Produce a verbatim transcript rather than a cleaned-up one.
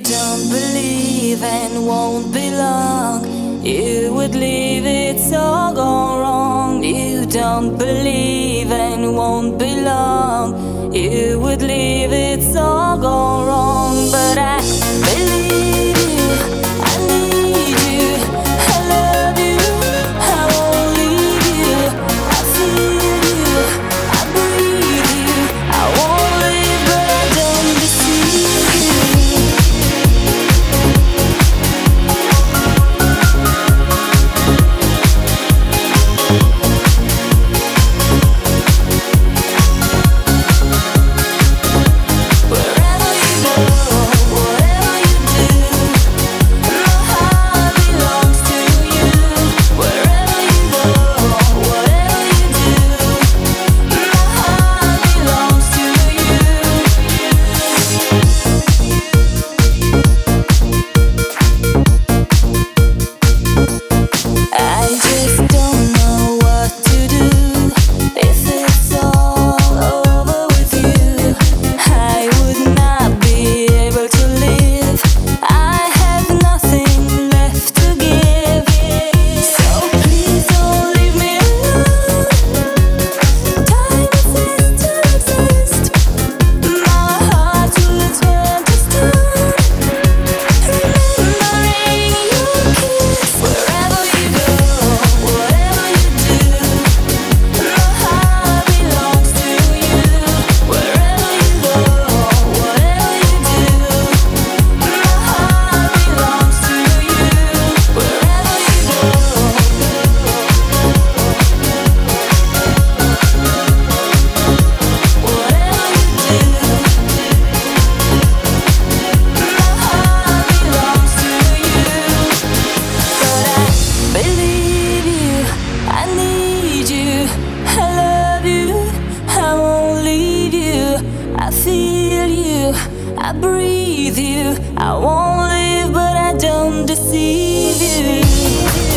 don't believe and won't belong. You would leave it's all gone wrong. You don't believe and won't belong. You would leave it's all gone wrong. But I believe you, I need you, I love you, I won't leave you. I feel you, I breathe you, I won't leave, but I don't deceive you. Wherever you go, whatever you do, my heart belongs to you. Wherever you go, whatever you do, my heart belongs to you. I just don't know what to do if it's all over with you. I would not be able to live. I have nothing left to give. So please don't leave me alone. Time exists to exist. My heart will turn to stone, remembering your kiss. Wherever you go, whatever you do, my heart belongs to you. Wherever you go, whatever you do, my heart belongs to you. Wherever you go, whatever you do, my heart belongs to you. But I believe you, I need you, I love you, I won't leave you. I feel you, I breathe you, I won't live, but I don't deceive you.